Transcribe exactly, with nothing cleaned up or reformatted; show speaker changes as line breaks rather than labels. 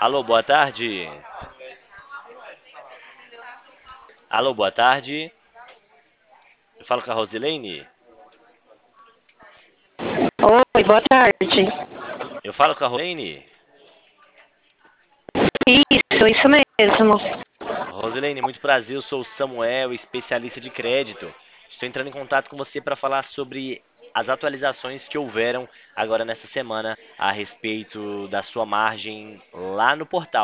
Alô, boa tarde. Alô, boa tarde. Eu falo com a Rosilene?
Oi, boa tarde.
Eu falo com a Rosilene?
Isso, isso mesmo.
Rosilene, muito prazer. Eu sou o Samuel, especialista de crédito. Estou entrando em contato com você para falar sobre as atualizações que houveram agora nessa semana a respeito da sua margem lá no portal.